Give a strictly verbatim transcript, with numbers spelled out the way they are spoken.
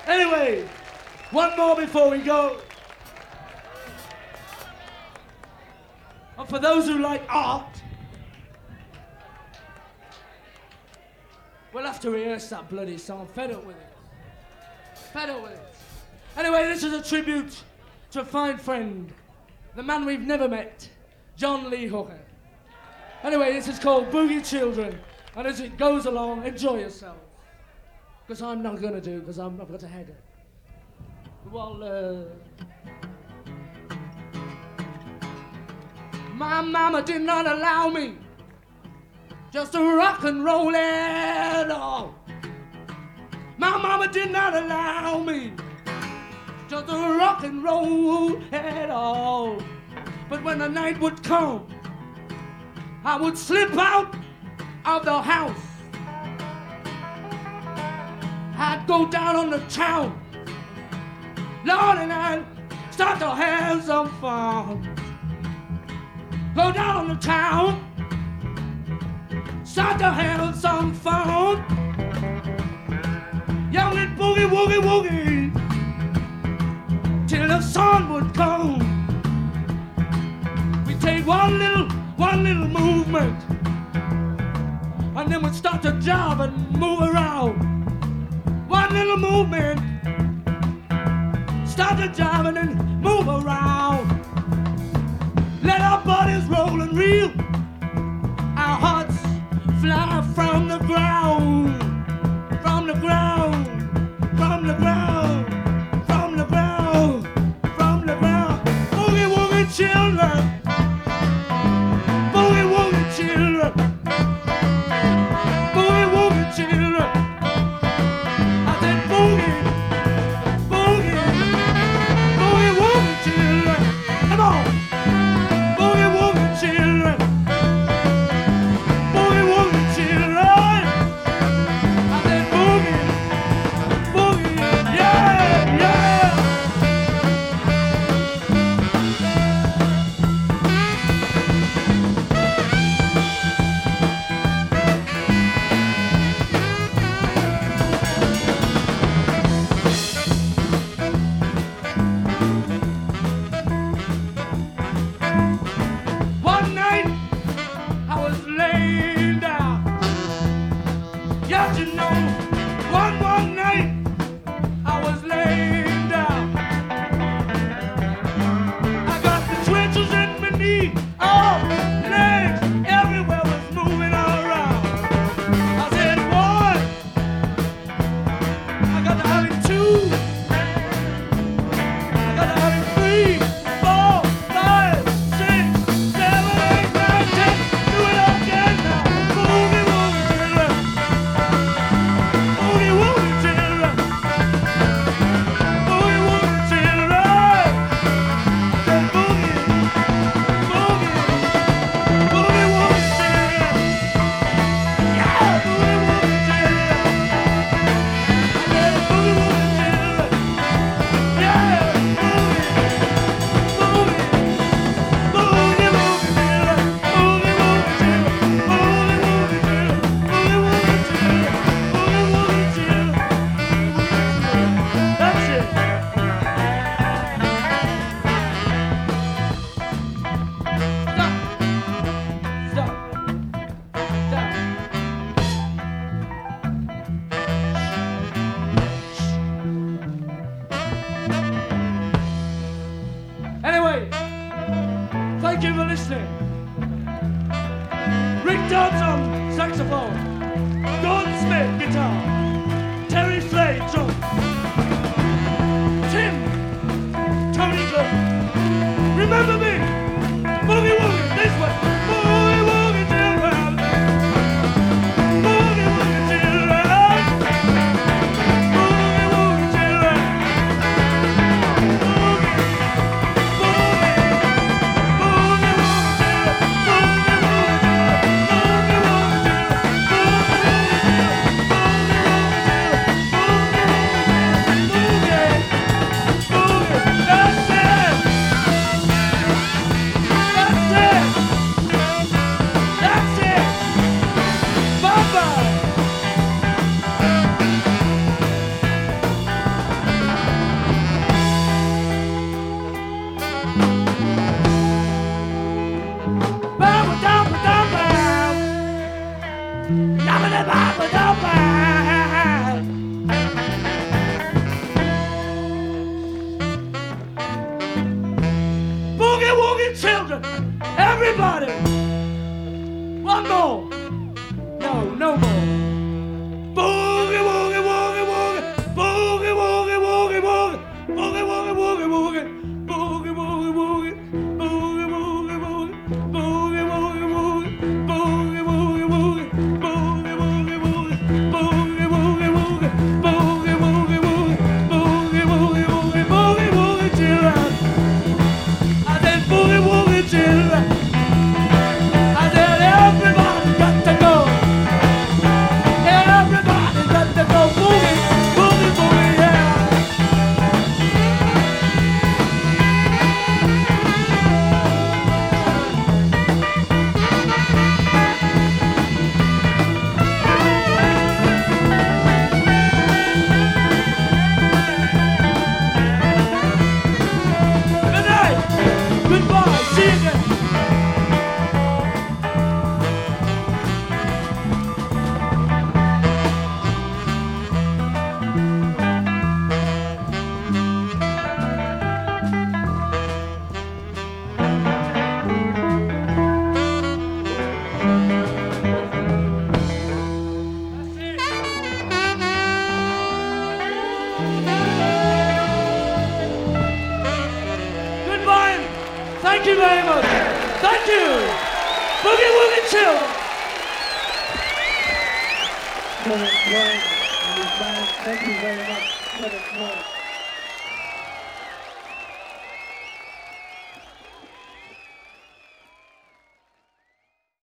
Anyway, one more before we go. And for those who like art, we'll have to rehearse that bloody song. Fed up with it. Fed up with it. Anyway, this is a tribute to a fine friend, the man we've never met, John Lee Hooker. Anyway, this is called Boogie Children, and as it goes along, enjoy yourselves. Because I'm not going to do, because I've got a headache. Well, uh... my mama did not allow me just to rock and roll at all. My mama did not allow me just to rock and roll at all. But when the night would come, I would slip out of the house. I'd go down on the town, Lord, and I'd start to have some fun. Go down on the town, start to have some fun. Young and boogie, woogie, woogie, till the sun would come. We take one little, one little movement, and then we'd start to job and move around. One little movement, start to job and then move around. Let our bodies roll and reel, our hearts fly from the ground, from the ground, from the ground, from the ground, from the ground. Boogie woogie children, boogie woogie children, boogie woogie children. I said boogie, boogie, boogie woogie children. Come on. Boogie woogie children, boogie woogie children. I said boogie, boogie, yeah, yeah. One night I was laying down. Yes, you know, one one night I was laying down. I got the twitches in my knee, oh, legs everywhere was moving all around. I said, boy, I got to have it two. I got to have it three, four, five, six, seven, eight, nine, ten. Do it again now. Boogie woogie children. Boogie woogie children. Boogie woogie children. Then boogie, boogie, boogie woogie children. Yeah, boogie woogie children. Then boogie woogie children. Yeah, boogie, boogie, boogie woogie children. Boogie woogie children. Boogie woogie children. Boogie woogie children. Boogie woogie children. That's it. Stop. Stop. Stop. Anyway, thank you for listening. Rick Dodds on saxophone, Gordon Smith guitar, Terry Slade drum, Tim, Tony Club. Remember me, boogie woogie this way, boogie woogie children, boogie woogie children, boogie woogie children, boogie, boogie, boogie woogie children, boogie woogie children, boogie woogie children, boogie woogie children, boogie woogie children. everybody. One more. No, no more. Boogie, woogie, woogie, woogie. Boogie, woogie, woogie, woogie. Boogie, woogie, woogie, woogie. Boogie, woogie, woogie. Boogie, woogie, woogie. Boogie, woogie, woogie. Boogie, woogie, woogie. Boogie, woogie, woogie. Boogie, woogie, woogie. Boogie, woogie, woogie. Boogie, woogie, woogie. Boogie, woogie, children. I said boogie, woogie, children. I said everybody got to go. Everybody got to go. Boogie, boogie, boogie, yeah. Good night. Goodbye. See you again. Goodbye. Thank you very much. Thank you. Boogie Woogie Chill. Kevin Clark and his band, thank you very much, Kevin Clark.